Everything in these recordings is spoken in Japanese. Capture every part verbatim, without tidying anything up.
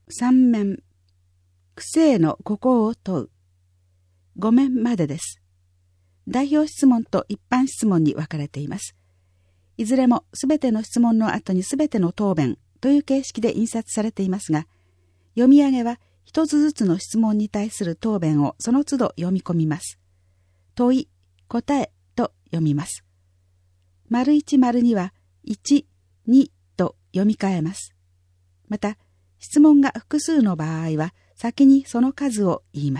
三面、区政の孤高を問う。五面までです。代表質問と一般質問に分かれています。いずれもすべての質問の後にすべての答弁という形式で印刷されていますが、読み上げは一つずつの質問に対する答弁をその都度読み込みます。問い、答えと読みます。丸一丸二は一、二と読み替えます。また、質問が複数の場合は先にその数を言います。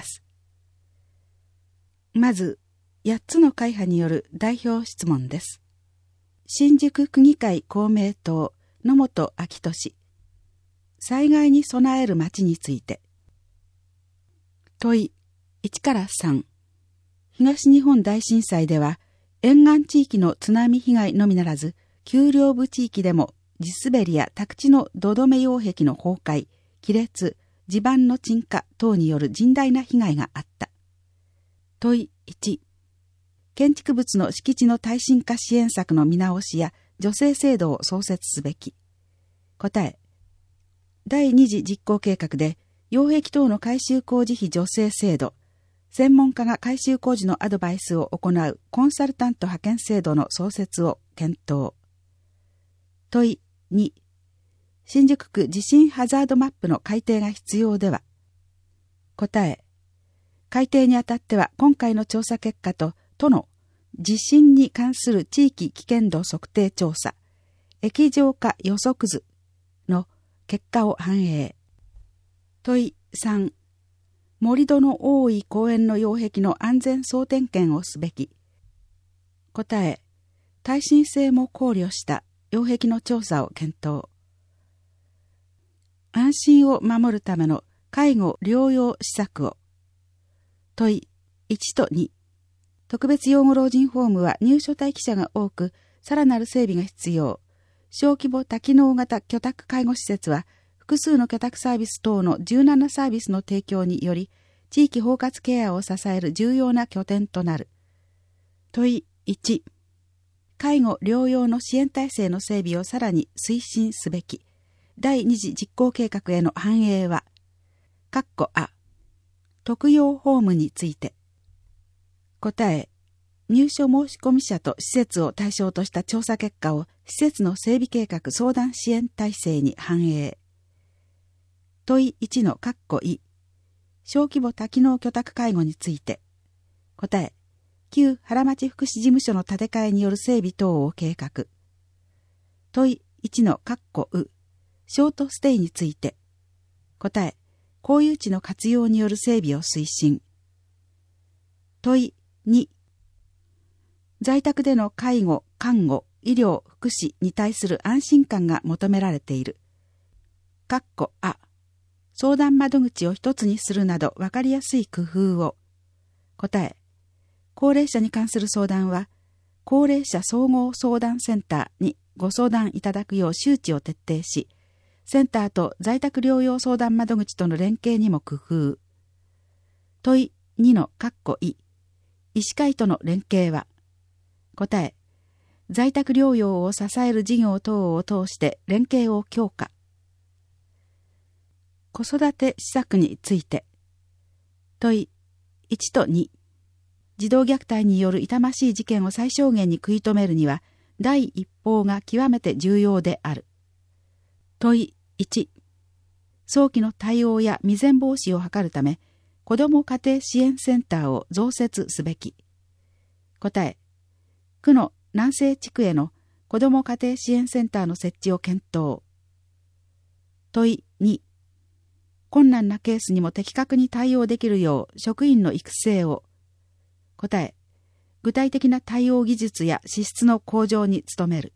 まず、八つの会派による代表質問です。新宿区議会公明党野本昭俊。災害に備える町について。問いいちからさん。東日本大震災では沿岸地域の津波被害のみならず、丘陵部地域でも地滑りや宅地の土留め擁壁の崩壊、亀裂、地盤の沈下等による甚大な被害があった。問いいち。建築物の敷地の耐震化支援策の見直しや助成制度を創設すべき。答え。第二次実行計画で、擁壁等の改修工事費助成制度、専門家が改修工事のアドバイスを行うコンサルタント派遣制度の創設を検討。問いに。新宿区地震ハザードマップの改定が必要では。答え。改定にあたっては今回の調査結果と都の地震に関する地域危険度測定調査、液状化予測図の結果を反映。問いさん。盛り土の多い公園の擁壁の安全総点検をすべき。答え。耐震性も考慮した擁壁の調査を検討。安心を守るための介護療養施策を。問いいちとに。特別養護老人ホームは入所待機者が多く、さらなる整備が必要。小規模多機能型居宅介護施設は、複数の居宅サービス等の柔軟なサービスの提供により、地域包括ケアを支える重要な拠点となる。問いいち。介護療養の支援体制の整備をさらに推進すべき。第二次実行計画への反映は、括弧あ、特養ホームについて。答え、入所申込者と施設を対象とした調査結果を施設の整備計画相談支援体制に反映。問いいちの括弧い、小規模多機能居宅介護について。答え、旧原町福祉事務所の建て替えによる整備等を計画。問いいちの括弧う、ショートステイについて。答え、公有地の活用による整備を推進。問いに、在宅での介護、看護、医療、福祉に対する安心感が求められている。括弧あ、相談窓口を一つにするなど分かりやすい工夫を。答え、高齢者に関する相談は、高齢者総合相談センターにご相談いただくよう周知を徹底し、センターと在宅療養相談窓口との連携にも工夫。問いにの括弧い、医師会との連携は。答え、在宅療養を支える事業等を通して連携を強化。子育て施策について。問いいちとに。児童虐待による痛ましい事件を最小限に食い止めるには、第一報が極めて重要である。問いいち。早期の対応や未然防止を図るため、子ども家庭支援センターを増設すべき。答え、区の南西地区への子ども家庭支援センターの設置を検討。問いに。困難なケースにも的確に対応できるよう職員の育成を。答え、具体的な対応技術や資質の向上に努める。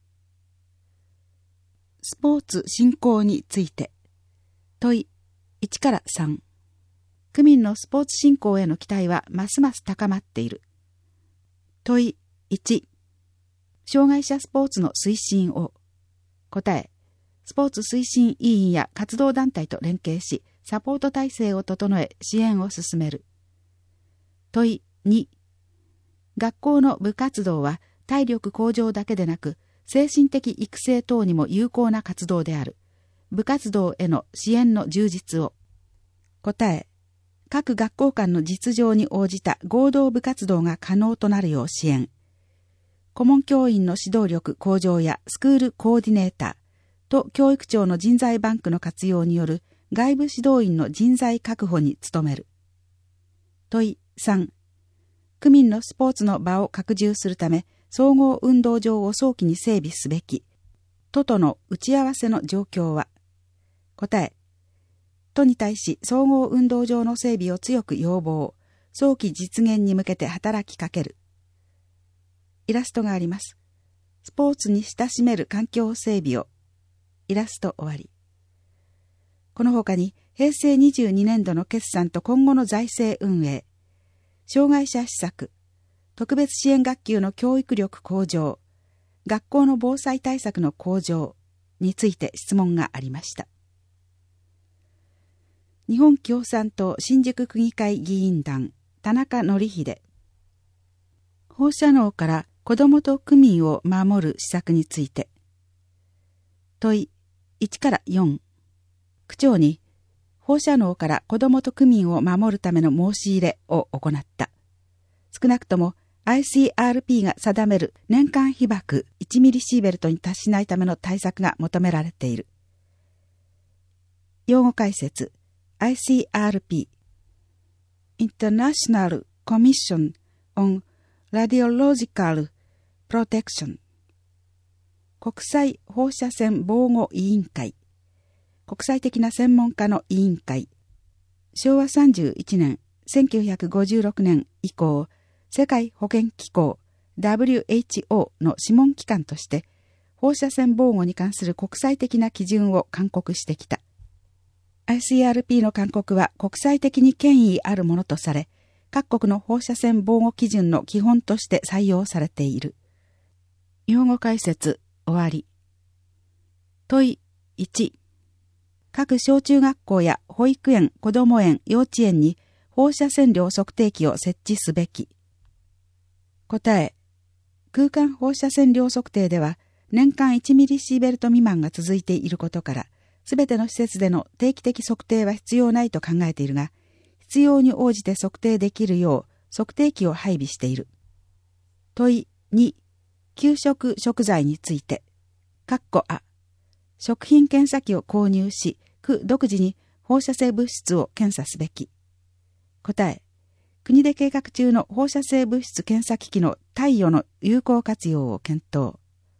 スポーツ振興について。問いいちからさん。区民のスポーツ振興への期待はますます高まっている。問いいち。障害者スポーツの推進を。答え、スポーツ推進委員や活動団体と連携し、サポート体制を整え支援を進める。問いに。学校の部活動は体力向上だけでなく、精神的育成等にも有効な活動である。 部活動への支援の充実を。答え、各学校間の実情に応じた合同部活動が可能となるよう支援。顧問教員の指導力向上やスクールコーディネーターと教育庁の人材バンクの活用による外部指導員の人材確保に努める。問いさん、区民のスポーツの場を拡充するため、総合運動場を早期に整備すべき。都との打ち合わせの状況は。答え、都に対し総合運動場の整備を強く要望、早期実現に向けて働きかける。イラストがあります。スポーツに親しめる環境整備を。イラスト終わり。この他に、平成にじゅうにねんどの決算と今後の財政運営、障害者施策、特別支援学級の教育力向上、学校の防災対策の向上について質問がありました。日本共産党新宿区議会議員団、田中則秀。放射能から子どもと区民を守る施策について。問いいちからよん。区長に、放射能から子どもと区民を守るための申し入れを行った。少なくとも アイシーアールピー が定める年間被曝いちミリシーベルトに達しないための対策が求められている。用語解説 アイシーアールピー International Commission on Radiological Protection 国際放射線防護委員会、国際的な専門家の委員会。しょうわさんじゅういちねん、せんきゅうひゃくごじゅうろくねん以降、世界保健機構 ダブリューエイチオー の諮問機関として、放射線防護に関する国際的な基準を勧告してきた。アイシーアールピー の勧告は国際的に権威あるものとされ、各国の放射線防護基準の基本として採用されている。用語解説終わり。問いいち。各小中学校や保育園、子ども園、幼稚園に放射線量測定器を設置すべき。答え、空間放射線量測定では年間いちミリシーベルト未満が続いていることから、すべての施設での定期的測定は必要ないと考えているが、必要に応じて測定できるよう測定器を配備している。問いに、給食食材について。括弧あ。食品検査機を購入し、区独自に放射性物質を検査すべき。答え、国で計画中の放射性物質検査機器の貸与の有効活用を検討。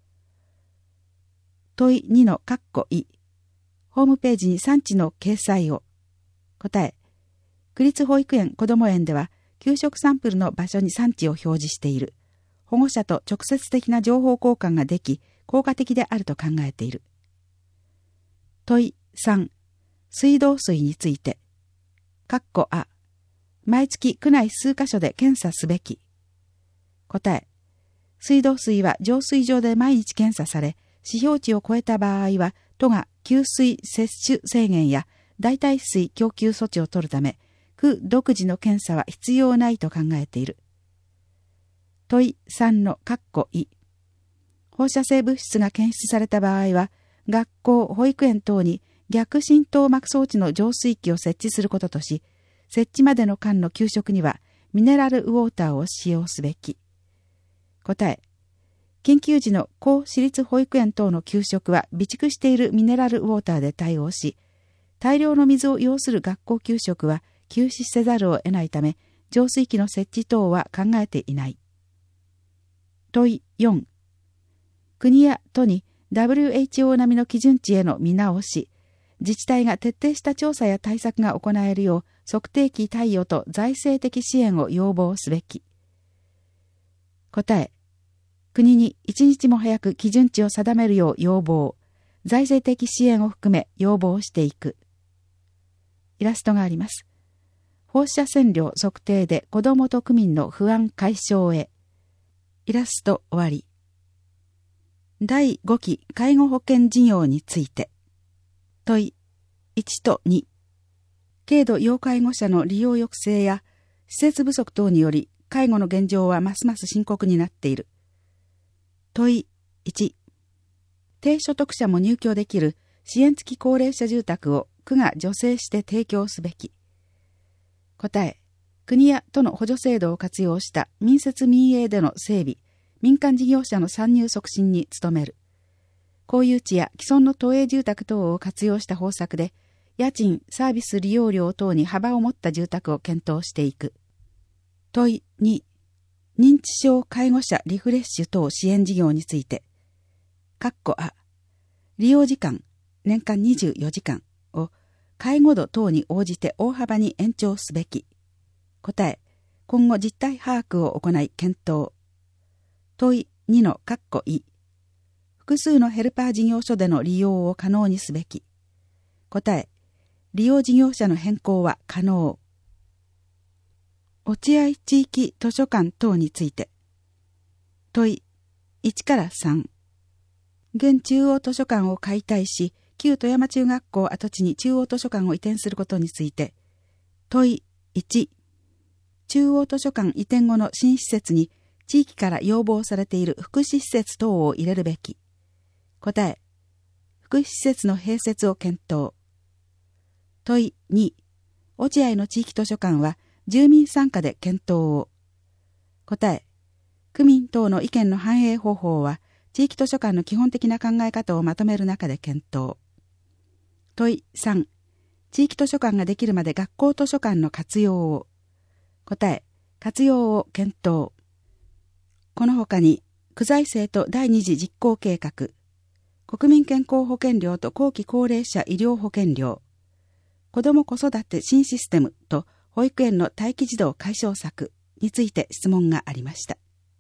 問いにの括弧い。ホームページに産地の掲載を。答え、区立保育園子ども園では、給食サンプルの場所に産地を表示している。保護者と直接的な情報交換ができ、効果的であると考えている。問いさん、水道水について。括弧あ。毎月区内数カ所で検査すべき。答え、水道水は浄水場で毎日検査され、指標値を超えた場合は、都が給水摂取制限や代替水供給措置を取るため、区独自の検査は必要ないと考えている。問いさんの括弧い。放射性物質が検出された場合は、学校、保育園等に逆浸透膜装置の浄水器を設置することとし、設置までの間の給食にはミネラルウォーターを使用すべき。答え、緊急時の公私立保育園等の給食は備蓄しているミネラルウォーターで対応し、大量の水を要する学校給食は休止せざるを得ないため、浄水器の設置等は考えていない。問いよん。国や都に ダブリューエイチオー 並みの基準値への見直し、自治体が徹底した調査や対策が行えるよう、測定器貸与と財政的支援を要望すべき。答え、国に一日も早く基準値を定めるよう要望、財政的支援を含め要望していく。イラストがあります。放射線量測定で子どもと区民の不安解消へ。イラスト終わり。だいごき介護保険事業について。問いいちとに。軽度要介護者の利用抑制や施設不足等により介護の現状はますます深刻になっている。問いいち。低所得者も入居できる支援付き高齢者住宅を区が助成して提供すべき。答え、国や都の補助制度を活用した民設民営での整備、民間事業者の参入促進に努める。公有地や既存の都営住宅等を活用した方策で、家賃、サービス利用料等に幅を持った住宅を検討していく。問いに、認知症介護者リフレッシュ等支援事業について、括弧あ、利用時間、年間にじゅうよじかんを介護度等に応じて大幅に延長すべき。答え、今後実態把握を行い検討。問いにの括弧い、複数のヘルパー事業所での利用を可能にすべき。答え、利用事業者の変更は可能。落合地域図書館等について。問いいちからさん。現中央図書館を解体し、旧富山中学校跡地に中央図書館を移転することについて。問いいち。中央図書館移転後の新施設に地域から要望されている福祉施設等を入れるべき。答え、福祉施設の併設を検討。問いに、落合の地域図書館は住民参加で検討を。答え、区民等の意見の反映方法は地域図書館の基本的な考え方をまとめる中で検討。問いさん、地域図書館ができるまで学校図書館の活用を。答え、活用を検討。この他に、区財政と第二次実行計画、国民健康保険料と後期高齢者医療保険料、子ども子育て新システムと保育園の待機児童解消策について質問がありました。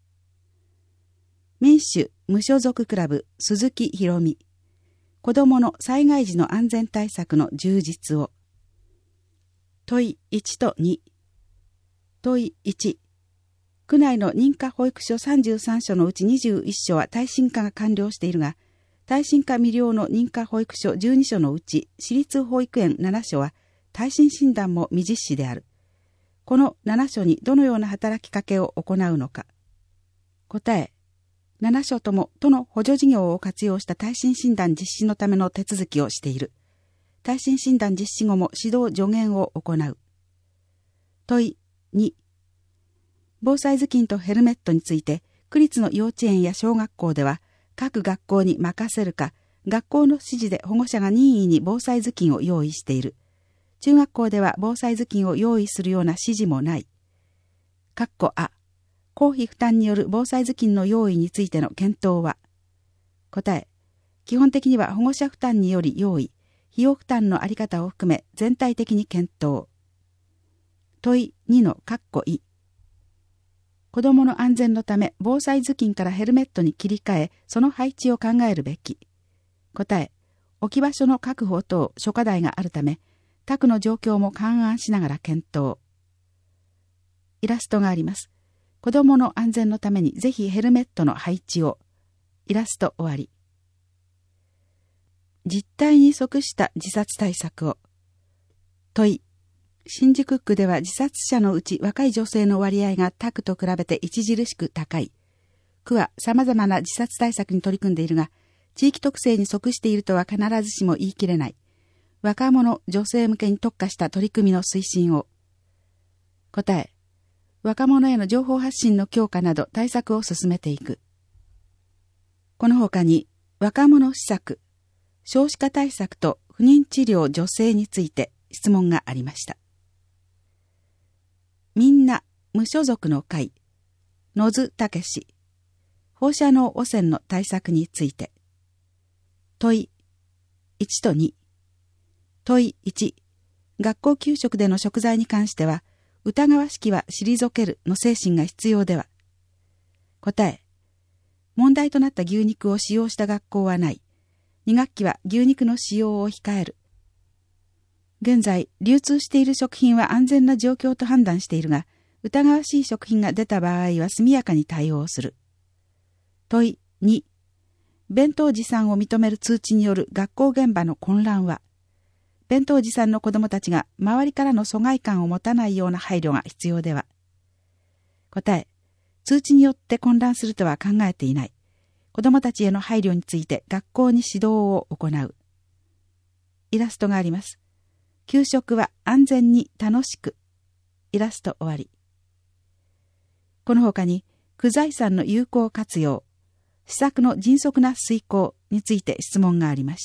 民主無所属クラブ鈴木ひろみ、子どもの災害時の安全対策の充実を。問いいちとに。問いいち。区内の認可保育所さんじゅうさん所のうちにじゅういっ所は耐震化が完了しているが、耐震化未了の認可保育所じゅうに所のうち、私立保育園なな所は耐震診断も未実施である。このなな所にどのような働きかけを行うのか。答え、なな所とも都の補助事業を活用した耐震診断実施のための手続きをしている。耐震診断実施後も指導助言を行う。問いに、防災頭巾とヘルメットについて、区立の幼稚園や小学校では、各学校に任せるか、学校の指示で保護者が任意に防災頭巾を用意している。中学校では防災頭巾を用意するような指示もない。括弧あ、公費負担による防災頭巾の用意についての検討は。答え、基本的には保護者負担により用意、費用負担のあり方を含め全体的に検討。問いにの括弧い。子どもの安全のため防災頭巾からヘルメットに切り替え、その配置を考えるべき。答え、置き場所の確保等諸課題があるため、他区の状況も勘案しながら検討。イラストがあります。子どもの安全のためにぜひヘルメットの配置を。イラスト終わり。実態に即した自殺対策を。問い。新宿区では自殺者のうち若い女性の割合が他区と比べて著しく高い。区は様々な自殺対策に取り組んでいるが、地域特性に即しているとは必ずしも言い切れない。若者、女性向けに特化した取り組みの推進を。答え。若者への情報発信の強化など対策を進めていく。この他に、若者施策、少子化対策と不妊治療女性について質問がありました。みんな無所属の会、野津武史、放射能汚染の対策について。問いいちとに。問いいち。学校給食での食材に関しては、疑わしきは退けるの精神が必要では。答え。問題となった牛肉を使用した学校はない。に学期は牛肉の使用を控える。現在、流通している食品は安全な状況と判断しているが、疑わしい食品が出た場合は速やかに対応する。問いに。弁当持参を認める通知による学校現場の混乱は、弁当持参の子どもたちが周りからの疎外感を持たないような配慮が必要では。答え。通知によって混乱するとは考えていない。子どもたちへの配慮について学校に指導を行う。 イラストがあります。給食は安全に楽しく。イラスト終わり。この他に、区財産の有効活用、施策の迅速な遂行について質問がありました。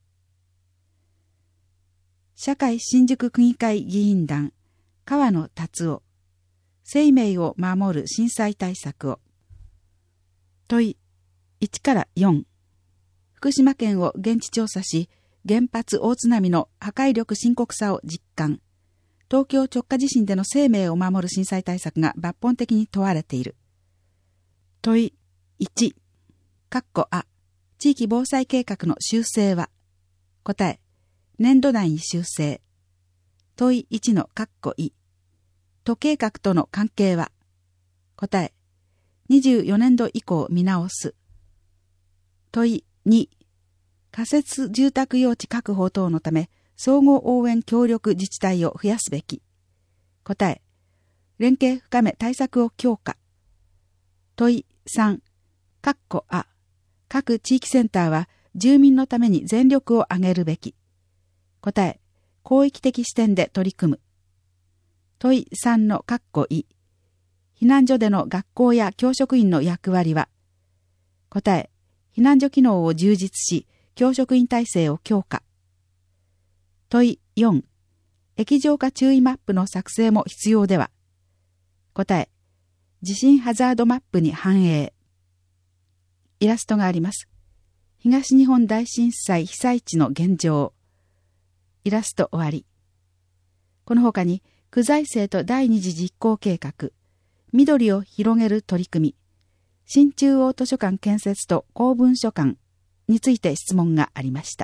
社会新宿区議会議員団、川野達夫、生命を守る震災対策を。問いいちからよん。福島県を現地調査し、原発大津波の破壊力深刻さを実感。東京直下地震での生命を守る震災対策が抜本的に問われている。問いいち。括弧あ。地域防災計画の修正は。答え。年度内に修正。問いいちの括弧い。都計画との関係は。答え。にじゅうよねんど以降見直す。問いに。仮設住宅用地確保等のため、相互応援協力自治体を増やすべき。答え。連携深め対策を強化。問いさん。括弧あ。各地域センターは住民のために全力を挙げるべき。答え。広域的視点で取り組む。問いさんの括弧い。避難所での学校や教職員の役割は。答え。避難所機能を充実し、教職員体制を強化。問いよん。液状化注意マップの作成も必要では。答え。地震ハザードマップに反映。イラストがあります。東日本大震災被災地の現状。イラスト終わり。この他に、区財政と第二次実行計画、緑を広げる取り組み、新中央図書館建設と公文書館について質問がありました。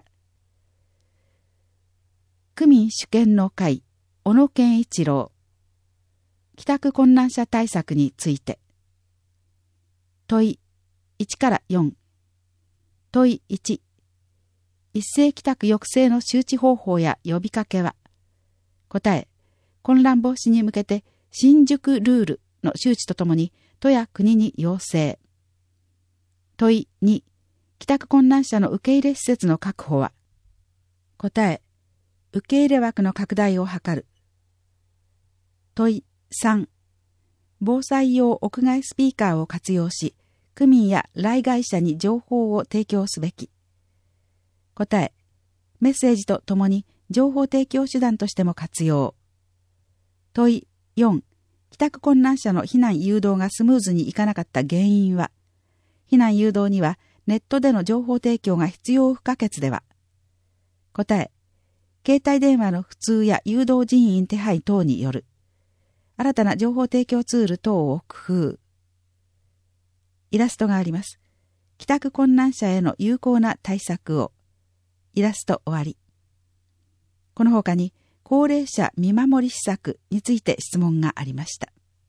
区民主権の会、小野健一郎、帰宅困難者対策について。問いいちからよん。問いいち。一斉帰宅抑制の周知方法や呼びかけは。答え。混乱防止に向けて新宿ルールの周知とともに都や国に要請。問いに。帰宅困難者の受け入れ施設の確保は。答え。受け入れ枠の拡大を図る。問いさん。防災用屋外スピーカーを活用し、区民や来街者に情報を提供すべき。答え。メッセージとともに情報提供手段としても活用。問いよん。帰宅困難者の避難誘導がスムーズにいかなかった原因は。避難誘導にはネットでの情報提供が必要不可欠では。答え。携帯電話の普通や誘導人員手配等による。新たな情報提供ツール等を工夫。イラストがあります。帰宅困難者への有効な対策を。イラスト終わり。この他に、高齢者見守り施策について質問がありました。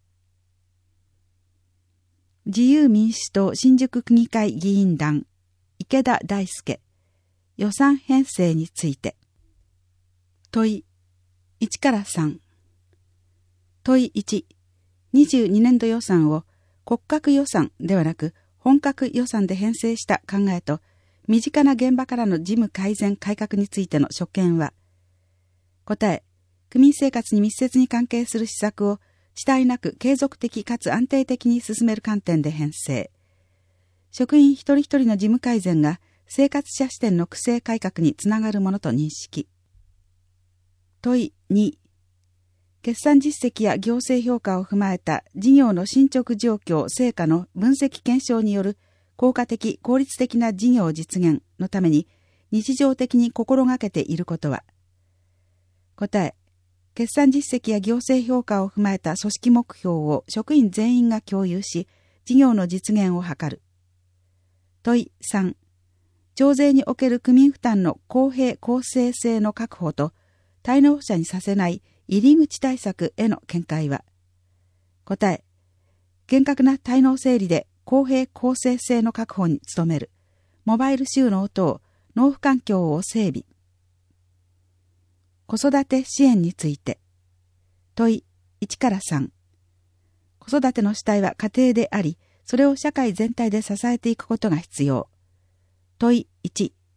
自由民主党新宿区議会議員団、池田大輔、予算編成について。問いいちからさん。問いいち。にじゅうにねんど予算を骨格予算ではなく本格予算で編成した考えと、身近な現場からの事務改善改革についての所見は。答え。区民生活に密接に関係する施策を遅滞なく継続的かつ安定的に進める観点で編成。職員一人一人の事務改善が生活者視点の区政改革につながるものと認識。問いに。決算実績や行政評価を踏まえた事業の進捗状況、成果の分析検証による効果的、効率的な事業実現のために日常的に心がけていることは。答え。決算実績や行政評価を踏まえた組織目標を職員全員が共有し、事業の実現を図る。問いさん。徴税における区民負担の公平公正性の確保と、滞納者にさせない入り口対策への見解は。答え。厳格な滞納整理で公平公正性の確保に努める。モバイル収納等、納付環境を整備。子育て支援について。問いいちからさん。子育ての主体は家庭であり、それを社会全体で支えていくことが必要。問いいち。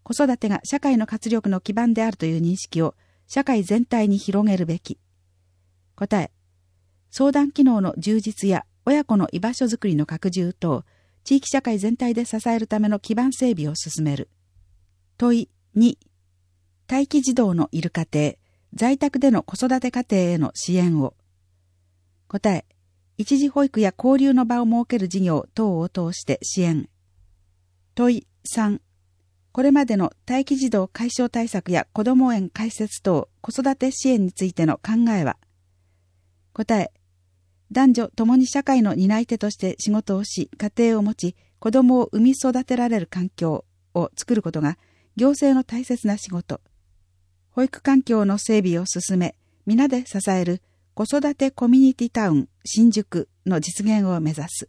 子育てが社会の活力の基盤であるという認識を社会全体に広げるべき。答え、相談機能の充実や親子の居場所づくりの拡充等、地域社会全体で支えるための基盤整備を進める。問いに、待機児童のいる家庭、在宅での子育て家庭への支援を。答え、一時保育や交流の場を設ける事業等を通して支援。問いさん、これまでの待機児童解消対策や子ども園開設等子育て支援についての考えは。答え、男女ともに社会の担い手として仕事をし、家庭を持ち、子供を産み育てられる環境を作ることが行政の大切な仕事。保育環境の整備を進め、皆で支える子育てコミュニティタウン新宿の実現を目指す。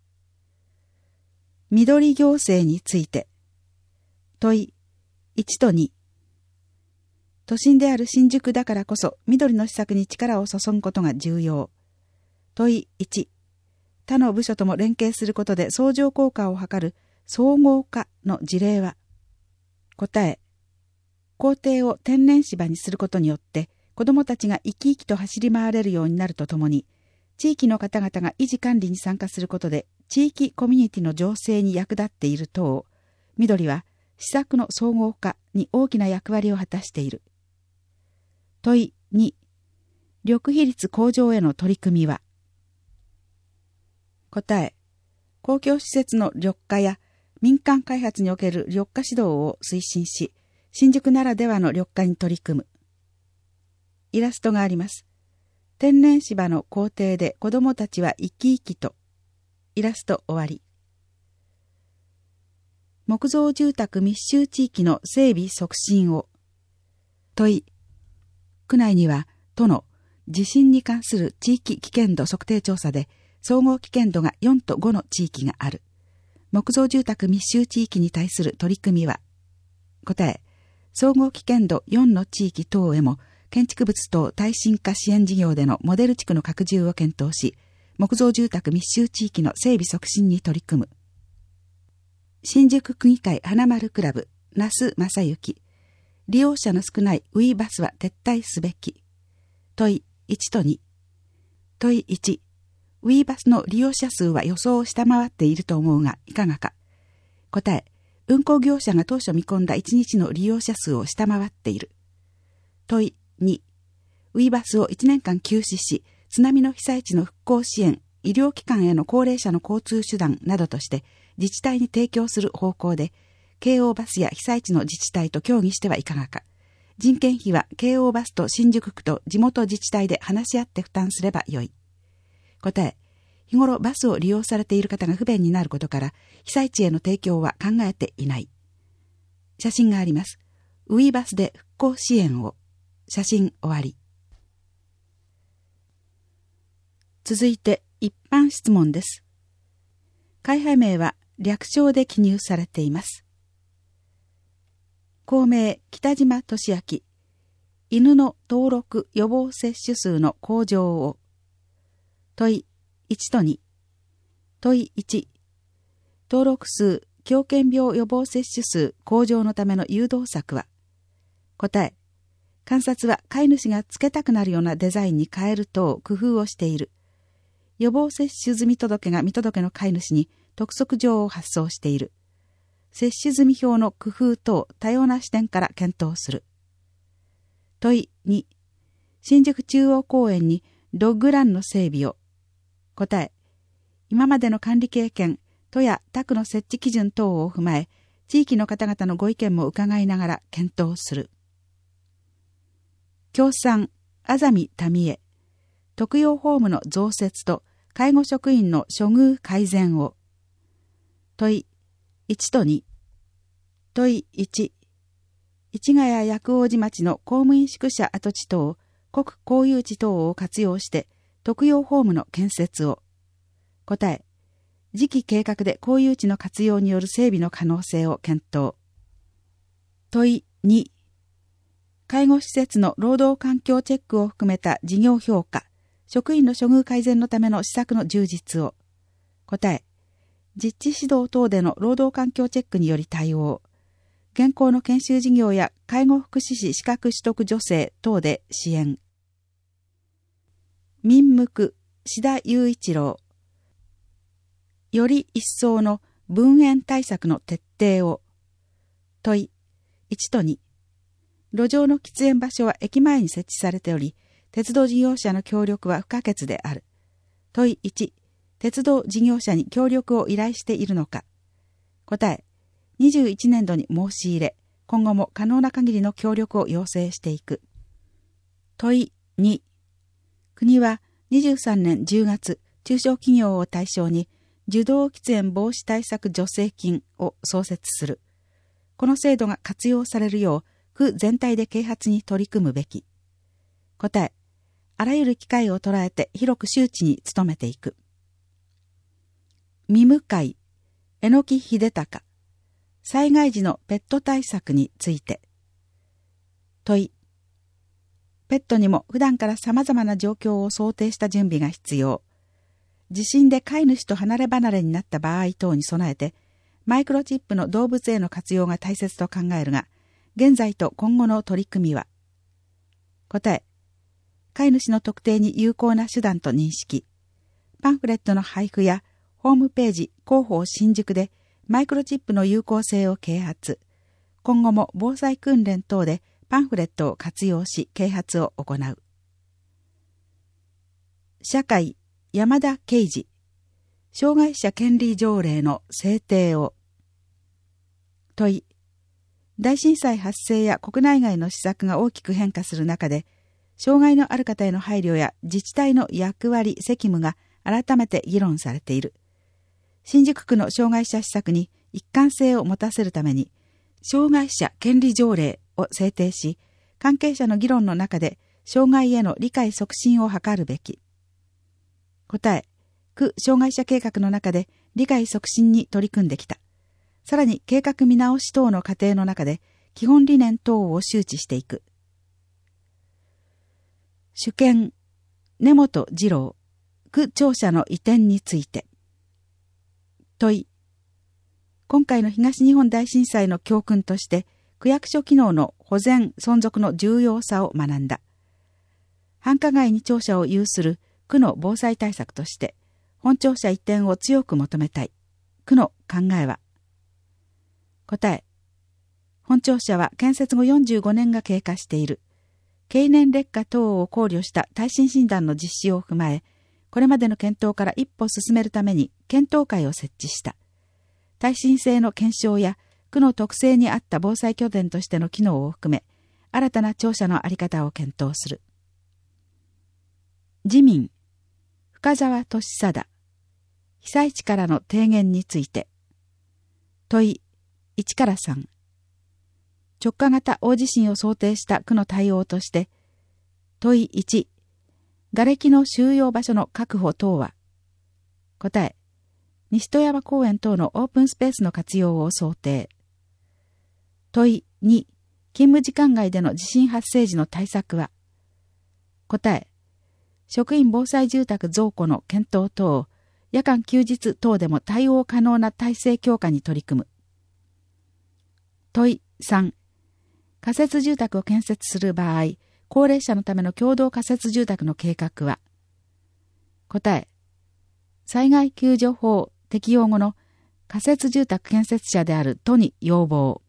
緑行政について。問いいちとに。都心である新宿だからこそ緑の施策に力を注ぐことが重要。問いいち。他の部署とも連携することで相乗効果を図る総合化の事例は。答え。校庭を天然芝にすることによって子どもたちが生き生きと走り回れるようになるとともに、地域の方々が維持管理に参加することで地域コミュニティの醸成に役立っている等、緑は施策の総合化に大きな役割を果たしている。問いに、緑比率向上への取り組みは。答え、公共施設の緑化や民間開発における緑化指導を推進し、新宿ならではの緑化に取り組む。イラストがあります。天然芝の校庭で子どもたちは生き生きと。イラスト終わり。木造住宅密集地域の整備促進を。問い。区内には都の地震に関する地域危険度測定調査で総合危険度がよんとごの地域がある。木造住宅密集地域に対する取り組みは。答え。総合危険度よんの地域等へも建築物等耐震化支援事業でのモデル地区の拡充を検討し、木造住宅密集地域の整備促進に取り組む。新宿区議会花丸クラブ、那須正幸。利用者の少ないウィーバスは撤退すべき。問いいちとに。問いいち。ウィーバスの利用者数は予想を下回っていると思うが、いかがか。答え、運行業者が当初見込んだいちにちの利用者数を下回っている。問いに。ウィーバスをいちねんかん休止し、津波の被災地の復興支援、医療機関への高齢者の交通手段などとして自治体に提供する方向で、京王バスや被災地の自治体と協議してはいかがか。人件費は京王バスと新宿区と地元自治体で話し合って負担すればよい。答え、日頃バスを利用されている方が不便になることから、被災地への提供は考えていない。写真があります。ウィーバスで復興支援を。写真終わり。続いて一般質問です。会派名は略称で記入されています。公明北島俊明、犬の登録予防接種数の向上を。問いいちとに。問いいち。登録数、狂犬病予防接種数向上のための誘導策は。答え。監察は飼い主がつけたくなるようなデザインに変える等工夫をしている。予防接種済み届が未届の飼い主に督促状を発送している。接種済み表の工夫等多様な視点から検討する。問いに。新宿中央公園にドッグランの整備を。答え。今までの管理経験、都や他区の設置基準等を踏まえ、地域の方々のご意見も伺いながら検討する。協賛、あざみたみえ。特養ホームの増設と介護職員の処遇改善を。問いいちとに。問いいち。市ヶ谷薬王子町の公務員宿舎跡地等、国公有地等を活用して特養ホームの建設を。答え。次期計画で公有地の活用による整備の可能性を検討。問いに。介護施設の労働環境チェックを含めた事業評価、職員の処遇改善のための施策の充実を。答え。実地指導等での労働環境チェックにより対応。 現行の研修事業や介護福祉士資格取得助成等で支援。民務志田雄一郎。より一層の分煙対策の徹底を。問いいちとに。路上の喫煙場所は駅前に設置されており、鉄道事業者の協力は不可欠である。問いいち。鉄道事業者に協力を依頼しているのか。答え。にじゅういちねんどに申し入れ、今後も可能な限りの協力を要請していく。問いに。国はにじゅうさんねんじゅうがつ、中小企業を対象に、受動喫煙防止対策助成金を創設する。この制度が活用されるよう、区全体で啓発に取り組むべき。答え。あらゆる機会を捉えて広く周知に努めていく。見向会、榎木秀隆。災害時のペット対策について。問い。ペットにも普段から様々な状況を想定した準備が必要。地震で飼い主と離れ離れになった場合等に備えて、マイクロチップの動物への活用が大切と考えるが、現在と今後の取り組みは。答え。飼い主の特定に有効な手段と認識。パンフレットの配布や、ホームページ広報新宿でマイクロチップの有効性を啓発。今後も防災訓練等でパンフレットを活用し啓発を行う。社会山田啓二。障害者権利条例の制定を。問い。大震災発生や国内外の施策が大きく変化する中で、障害のある方への配慮や自治体の役割責務が改めて議論されている。新宿区の障害者施策に一貫性を持たせるために、障害者権利条例を制定し、関係者の議論の中で障害への理解促進を図るべき。答え。区障害者計画の中で理解促進に取り組んできた。さらに計画見直し等の過程の中で基本理念等を周知していく。主権、根本二郎。区庁舎の移転について。問い。今回の東日本大震災の教訓として、区役所機能の保全存続の重要さを学んだ。繁華街に庁舎を有する区の防災対策として、本庁舎移転を強く求めたい。区の考えは。答え。本庁舎は建設後よんじゅうごねんが経過している。経年劣化等を考慮した耐震診断の実施を踏まえ、これまでの検討から一歩進めるために検討会を設置した。耐震性の検証や区の特性に合った防災拠点としての機能を含め、新たな庁舎の在り方を検討する。自民、深澤俊貞。被災地からの提言について。問いいちからさん。直下型大地震を想定した区の対応として、問いいち。瓦礫の収容場所の確保等は。答え。西戸山公園等のオープンスペースの活用を想定。問いに。勤務時間外での地震発生時の対策は。答え。職員防災住宅増庫の検討等、夜間休日等でも対応可能な体制強化に取り組む。問いさん。仮設住宅を建設する場合、高齢者のための共同仮設住宅の計画は。答え。災害救助法適用後の仮設住宅建設者である都に要望。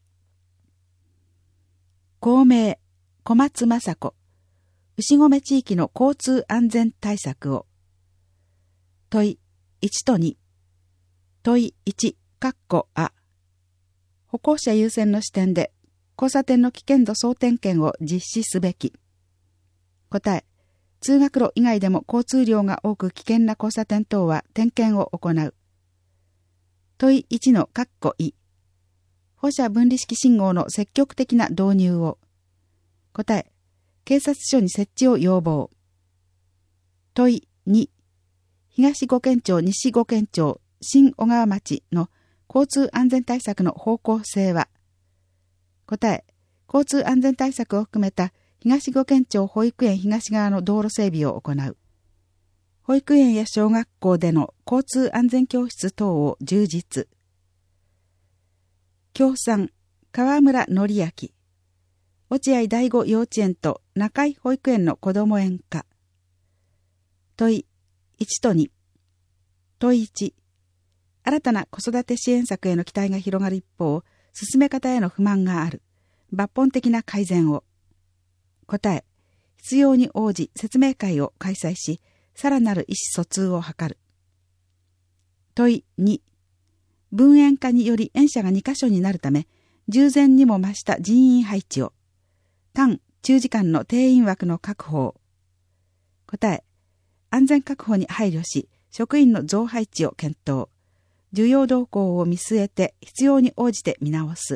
公明、小松雅子。牛込地域の交通安全対策を。問いいちとに。問いいち、括弧あ。歩行者優先の視点で、交差点の危険度総点検を実施すべき。答え。通学路以外でも交通量が多く危険な交差点等は点検を行う。問いいちの括弧い。歩車分離式信号の積極的な導入を。答え。警察署に設置を要望。問いに。東五軒町西五軒町新小川町の交通安全対策の方向性は。答え。交通安全対策を含めた東五軒町保育園東側の道路整備を行う。保育園や小学校での交通安全教室等を充実。協賛、 川村則明、落合第五幼稚園と中井保育園の子ども園化。問いいちとに。問いいち。新たな子育て支援策への期待が広がる一方、進め方への不満がある。抜本的な改善を。答え。必要に応じ説明会を開催し、さらなる意思疎通を図る。問いに。分園化により園舎がにカ所になるため、従前にも増した人員配置を。短・中時間の定員枠の確保を。答え。安全確保に配慮し、職員の増配置を検討。需要動向を見据えて必要に応じて見直す。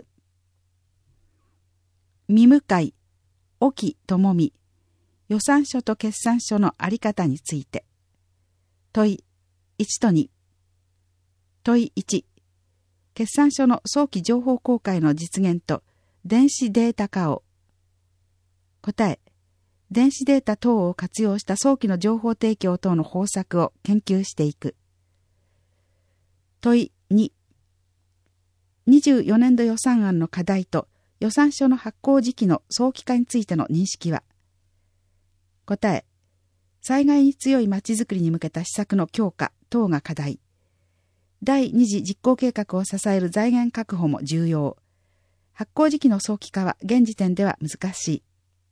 見向かい、沖智美、予算書と決算書のあり方について。問いいちとに。問いいち。決算書の早期情報公開の実現と電子データ化を。答え。電子データ等を活用した早期の情報提供等の方策を研究していく。問いに。にじゅうよねんど予算案の課題と予算書の発行時期の早期化についての認識は。答え。災害に強いまちづくりに向けた施策の強化等が課題。第二次実行計画を支える財源確保も重要。発行時期の早期化は現時点では難しい。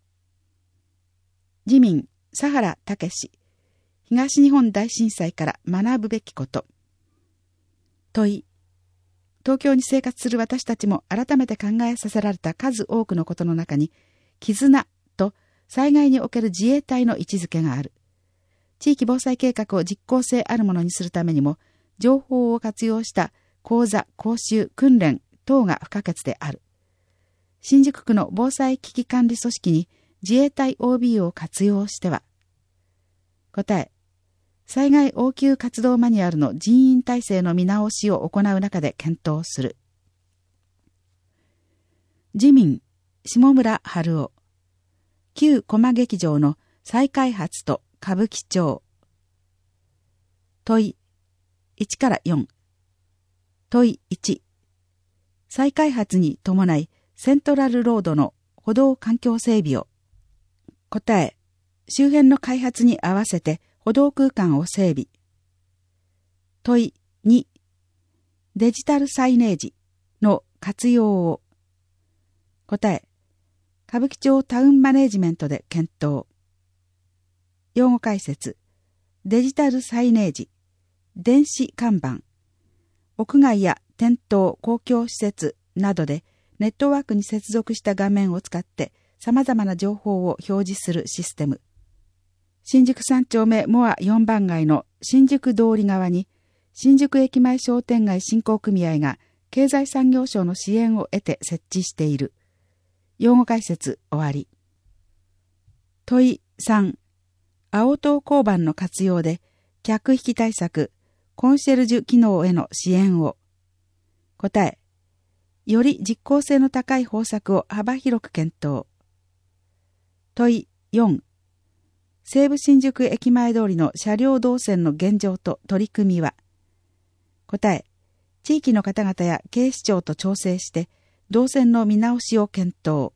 自民、佐原武史、東日本大震災から学ぶべきこと。問い。東京に生活する私たちも改めて考えさせられた数多くのことの中に、絆と災害における自衛隊の位置づけがある。地域防災計画を実効性あるものにするためにも、情報を活用した講座、講習、訓練等が不可欠である。新宿区の防災危機管理組織に自衛隊 オービー を活用しては。答え。災害応急活動マニュアルの人員体制の見直しを行う中で検討する。自民、下村春夫、旧駒劇場の再開発と歌舞伎町。問いいちからよん。問いいち。再開発に伴いセントラルロードの歩道環境整備を。答え。周辺の開発に合わせて歩道空間を整備。問いに。デジタルサイネージの活用を。答え。歌舞伎町タウンマネジメントで検討。用語解説。デジタルサイネージ。電子看板。屋外や店頭、公共施設などでネットワークに接続した画面を使って様々な情報を表示するシステム。新宿三丁目モアよんばん街の新宿通り側に新宿駅前商店街振興組合が経済産業省の支援を得て設置している。用語解説終わり。問いさん。青党交番の活用で客引き対策、コンシェルジュ機能への支援を。答え。より実効性の高い方策を幅広く検討。問いよん。西武新宿駅前通りの車両動線の現状と取り組みは。答え。地域の方々や警視庁と調整して動線の見直しを検討。